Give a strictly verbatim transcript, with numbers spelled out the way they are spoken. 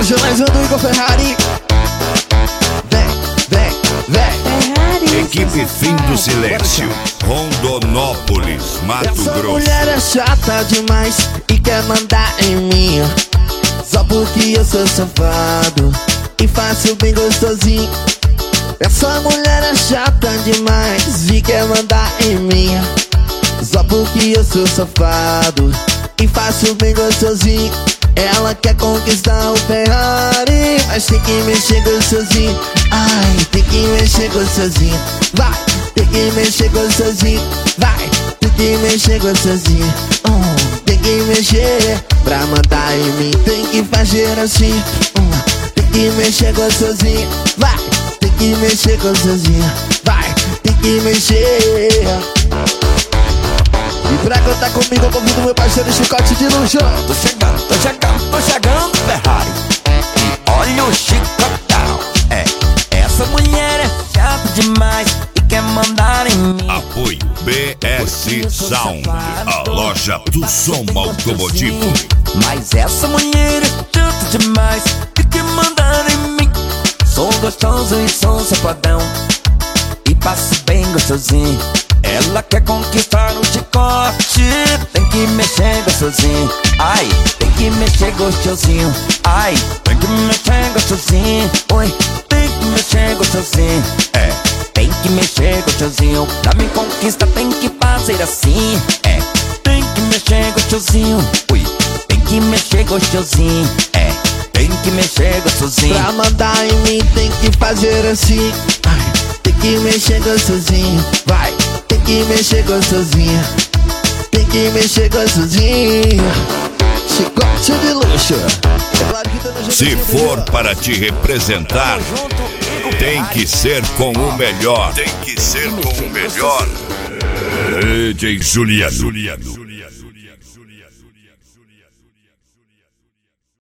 Marginalizando o Igor Ferrari. Vem, vem, vem. Equipe Fim do Silêncio, Rondonópolis, Mato Essa Grosso. mulher é chata demais e quer mandar em mim, só porque eu sou safado e faço bem gostosinho. Essa mulher é chata demais e quer mandar em mim, só porque eu sou safado e faço bem gostosinho. Ela quer conquistar o Ferrari, mas tem que mexer gostosinho. Ai, tem que mexer gostosinho. Vai, tem que mexer gostosinho. Vai, tem que mexer gostosinho. Hum, tem que mexer pra mandar em mim. Tem que fazer assim. Hum, tem que mexer gostosinho. Vai, tem que mexer gostosinho. Vai, tem que mexer. E pra contar comigo eu convido meu parceiro Chicote de Luxo. Tô chegando, tô chegando, tô chegando, Ferrari. E olha o chicotão. É, essa mulher é chata demais e quer mandar em mim. Apoio B S Sound, a loja do som automotivo. Mas essa mulher é chata demais e quer mandar em mim. Sou gostoso e sou safadão e passo bem gostosinho. Ela quer conquistar o chicote, tem que mexer gostosinho. Ai, tem que mexer gostosinho. Ai, tem que mexer gostosinho. Oi, tem que mexer gostosinho. É, tem que mexer gostosinho. Pra me conquistar tem que fazer assim. É, tem que mexer gostosinho. Ui, tem que mexer gostosinho. É, tem que mexer gostosinho. Pra mandar em mim tem que fazer assim. Ai, tem que mexer gostosinho. Vai, tem que mexer gostosinho. Tem que mexer gostosinho. Chicote de Luxo. É claro que tá no jeito Se de for Deus. para te representar, tem que ser com o melhor. Tem que ser com o melhor. D J Juliano.